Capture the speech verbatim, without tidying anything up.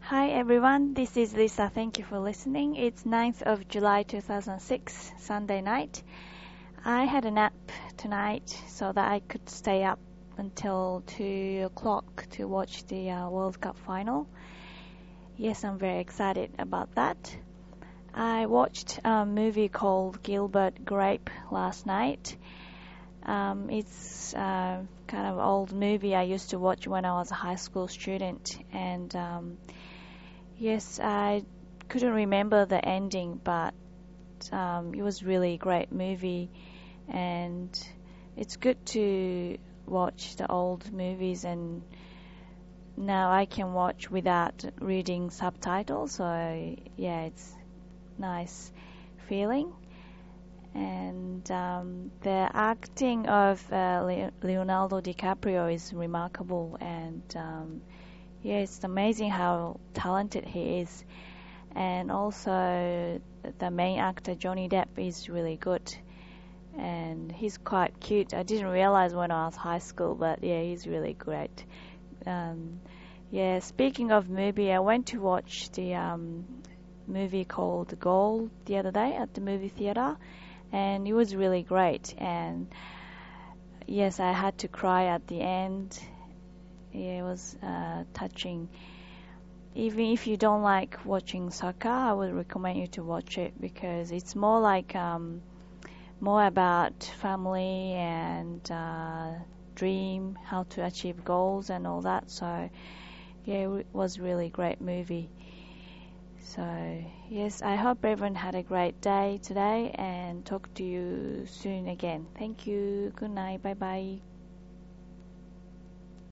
Hi everyone, this is Lisa. Thank you for listening. It's ninth of July two thousand six, Sunday night. I had a nap tonight so that I could stay up until two o'clock to watch the uh, World Cup final. Yes, I'm very excited about that. I watched a movie called Gilbert Grape last night. Um, it's a kind of old movie I used to watch when I was a high school student, and um, yes, I couldn't remember the ending, but um, it was really great movie, and it's good to watch the old movies, and now I can watch without reading subtitles, so yeah, it's nice feeling. And um, the acting of uh, Le- Leonardo DiCaprio is remarkable, and um, yeah, it's amazing how talented he is. And also, the main actor Johnny Depp is really good, and he's quite cute. I didn't realize when I was high school, but yeah, he's really great. Um, yeah, speaking of movie, I went to watch the um, movie called Goal the other day at the movie theater, and it was really great. And yes, I had to cry at the end. Yeah, it was uh, touching. Even if you don't like watching soccer, I would recommend you to watch it because it's more like um, more about family and uh, dream, how to achieve goals and all that. So yeah, it was really great movie. So yes, I hope everyone had a great day today and talk to you soon again. Thank you. Good night. Bye bye.